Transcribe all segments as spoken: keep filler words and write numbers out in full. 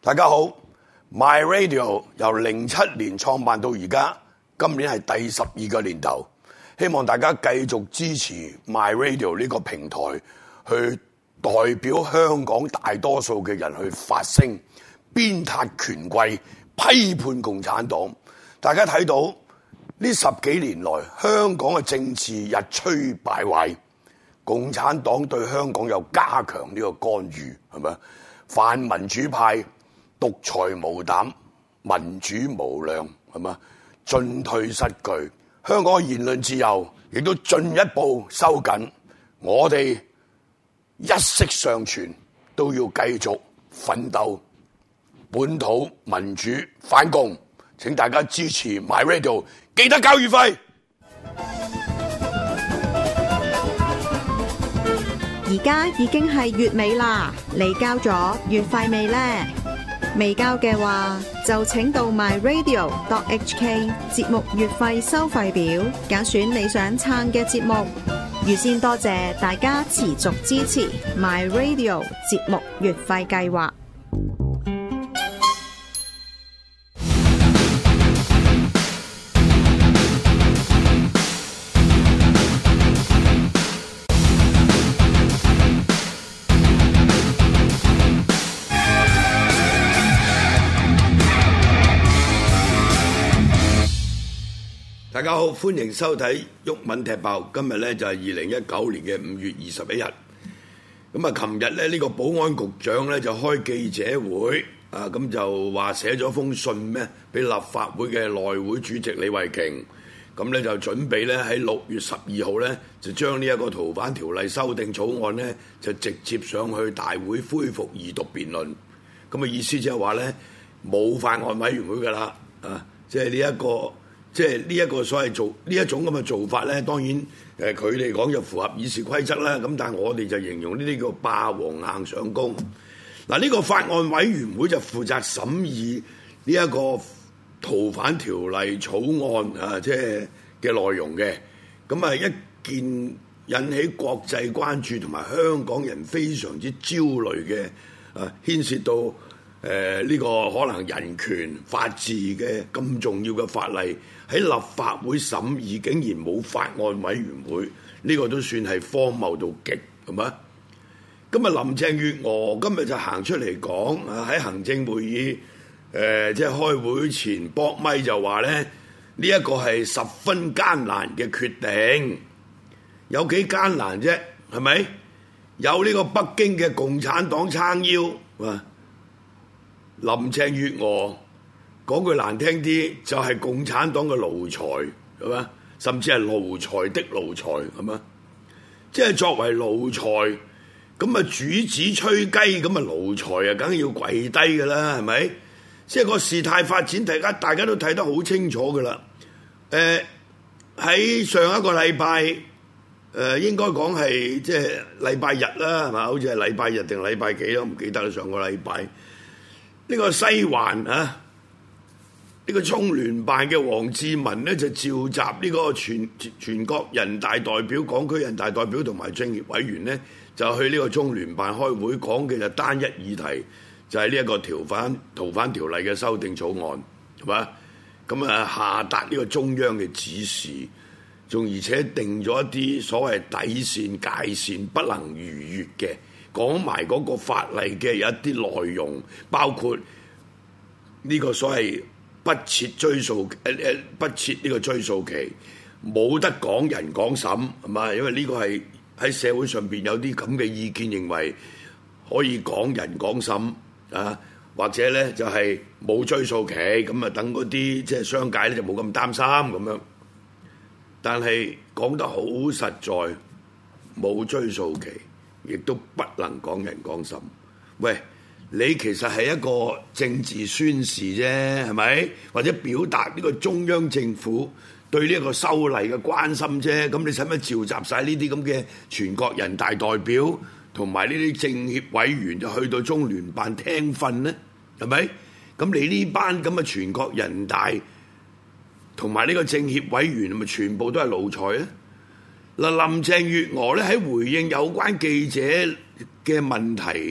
大家好 ，My Radio 由零七年創辦到而家，今年係第十二個年頭，希望大家繼續支持 My Radio 呢個平台，去代表香港大多數嘅人去發聲，鞭撻權貴，批判共產黨。大家睇到呢十幾年來，香港嘅政治日趨敗壞，共產黨對香港又加強呢個干預，係咪？泛民主派獨裁無膽，民主無量，係嘛？進退失據，香港嘅言論自由亦都進一步收緊。我哋一息尚存，都要繼續奮鬥，本土民主反共。請大家支持 My Radio， 記得交月費。 而家已經係月尾啦，你交咗月費未呢？未交嘅話，就請到 my radio dot h k 節目月費收費表，揀選你想撐嘅節目。預先多謝大家持續支持 My Radio 節目月費計劃。 大家好，歡迎收睇毓民踢爆。今日咧就係二零一九年嘅五月二十一日。咁啊，琴日咧呢個保安局長咧就開記者會，啊咁就話寫咗封信咩，俾立法會嘅內會主席李慧瓊。咁咧就準備咧喺六月十二號咧就將呢一個逃犯條例修訂草案咧就直接上去大會恢復二讀辯論。咁嘅意思即係話咧冇法案委員會㗎啦，啊即係呢一個。即係呢一個所謂做呢一種咁嘅做法咧，當然誒佢哋講就符合議事規則啦。咁但係我哋就形容呢啲叫霸王硬上弓。嗱，呢個法案委員會就負責審議呢一個逃犯條例草案啊，即係嘅內容嘅。咁啊，一件引起國際關注同埋香港人非常之焦慮嘅啊，牽涉到誒呢、呃這個可能人權法治嘅咁重要嘅法例。喺立法會審議，竟然冇法案委員會，呢、這個都算係荒謬到極，係嘛？咁啊，林鄭月娥今日就行出嚟講啊，喺行政會議誒、呃，即係開會前搏咪就話咧，呢、這、一個係十分艱難嘅決定，有幾艱難啫？係咪？有呢個北京嘅共產黨撐腰啊，林鄭月娥。講句難聽啲，就係、是、共產黨嘅奴才，係嘛？甚至係奴才的奴才，係嘛？即係作為奴才，咁啊主子吹雞，咁啊奴才啊，梗係要跪低㗎啦，係咪？即係個事態發展，大家大家都睇得好清楚㗎啦。誒、呃、喺上一個禮拜，誒、呃、應該講係即係禮拜日啦，係嘛？好似係禮拜日定禮拜幾都唔記得啦。上個禮拜呢、這個西環啊〜呢個中聯辦嘅王志民咧就召集呢個全全國人大代表、港區人大代表同埋政協委員咧，就去呢個中聯辦開會，講嘅就單一議題，就係呢一個逃犯逃犯條例嘅修訂草案，係嘛？咁啊下達呢個中央嘅指示，仲而且定咗一啲所謂底線界線不能逾越嘅，講埋嗰個法例嘅有一啲內容，包括呢個所謂。不設追訴誒誒，不設呢個追訴期，冇得講人講審，係嘛？因為呢個係喺社會上邊有啲咁嘅意見，認為可以講人講審啊，或者咧就係、是、冇追訴期，咁啊等嗰啲即係商界咧就冇咁擔心咁樣。但係講得好實在，冇追訴期，亦都不能講人講審。喂！你其實係一個政治宣示啫，係咪？或者表達呢個中央政府對呢一個修例嘅關心啫。咁你使乜召集晒呢啲咁嘅全國人大代表同埋呢啲政協委員就去到中聯辦聽訓呢？係咪？咁你呢班咁嘅全國人大同埋呢個政協委員，咪全部都係奴才咧？嗱，林鄭月娥咧喺回應有關記者嘅問題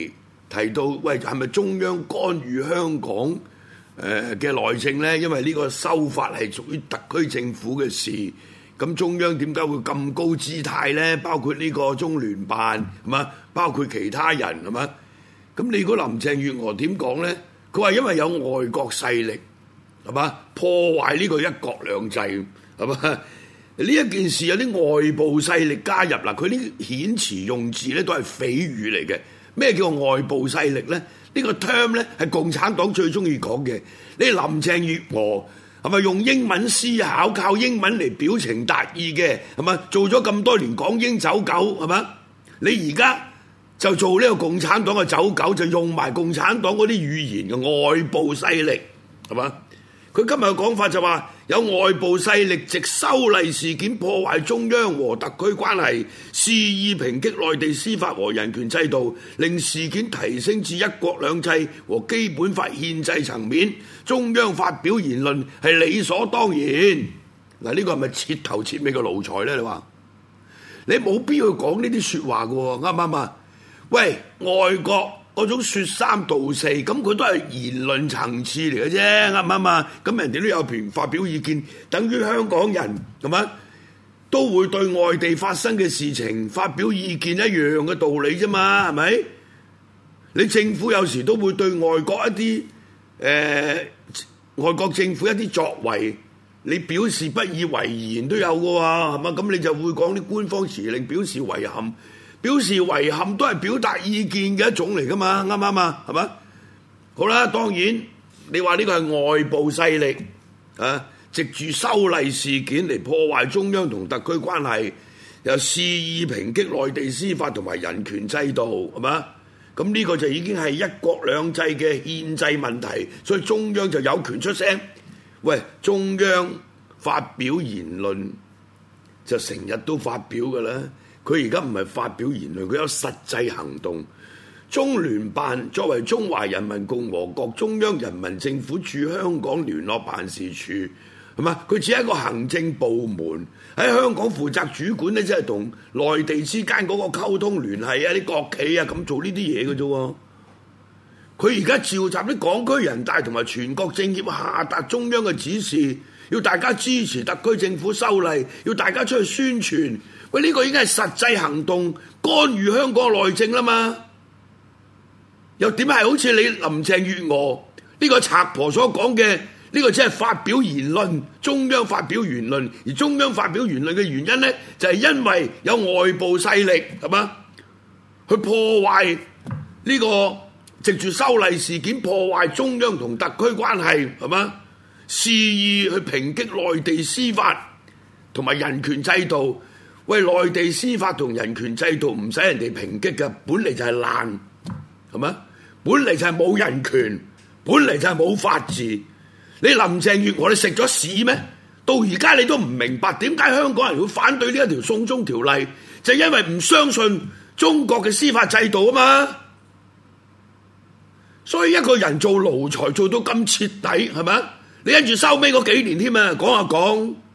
提到，喂，係咪中央干預香港誒嘅內政呢？因為呢個修法係屬於特區政府嘅事，咁中央點解會咁高姿態呢？包括呢個中聯辦係嘛，包括其他人係嘛？咁你估林鄭月娥點講呢？佢話因為有外國勢力係嘛，破壞呢個一國兩制係嘛？呢一件事有啲外部勢力加入啦，佢啲遣詞用字咧都係匪語嚟嘅。咩叫外部勢力咧？呢個 term 咧係共產黨最中意講嘅。你林鄭月娥係咪用英文思考，靠英文嚟表情達意嘅？係咪做咗咁多年港英走狗係嘛？你而家就做呢個共產黨嘅走狗，就用埋共產黨嗰啲語言嘅外部勢力係嘛？佢今日嘅講法就話有外部勢力藉修例事件破壞中央和特區關係，肆意抨擊內地司法和人權制度，令事件提升至一國兩制和基本法憲制層面。中央發表言論係理所當然。嗱，呢個係咪徹頭徹尾嘅奴才呢？你話你冇必要講呢啲説話嘅喎，啱唔啱啊？喂，外國嗰種説三道四，咁佢都係言論層次嚟嘅啫，啱唔啱啊？咁人哋都有權發表意見，等於香港人係嘛，都會對外地發生嘅事情發表意見一樣嘅道理啫嘛，係咪？你政府有時都會對外國一啲誒、呃、外國政府一啲作為，你表示不以為然都有嘅喎，係嘛？咁你就會講啲官方辭令表示遺憾。表示遺憾都係表達意見嘅一種嚟噶嘛，啱唔啱啊？係嘛？好啦，當然你話呢個係外部勢力啊，藉住修例事件嚟破壞中央同特區關係，又肆意抨擊內地司法同埋人權制度，係嘛？咁呢個就已經係一國兩制嘅憲制問題，所以中央就有權出聲。喂，中央發表言論就成日都發表㗎啦。佢而家唔係發表言論，佢有實際行動。中聯辦作為中華人民共和國中央人民政府駐香港聯絡辦事處，係嘛？佢只係一個行政部門喺香港負責主管咧，即係同內地之間嗰個溝通聯繫啊，啲國企啊咁做呢啲嘢嘅啫。佢而家召集啲港區人大同埋全國政協下達中央嘅指示，要大家支持特區政府修例，要大家出去宣傳。喂，呢個已經係實際行動，干預香港內政啦嘛！又點係好似你林鄭月娥呢個賊婆所講嘅？呢個只係發表言論，中央發表言論，而中央發表言論嘅原因呢，就係因為有外部勢力係嘛，去破壞呢個藉住修例事件破壞中央同特區關係係嘛，肆意去抨擊內地司法同埋人權制度。喂，內地司法同人權制度唔使人哋抨擊嘅，本嚟就係爛，係嘛？本嚟就係冇人權，本嚟就係冇法治。你林鄭月娥你食咗屎咩？到而家你都唔明白點解香港人會反對呢一條送中條例，就係因為唔相信中國嘅司法制度啊嘛。所以一個人做奴才做到咁徹底，係咪？你跟住收尾嗰幾年添啊，講下講。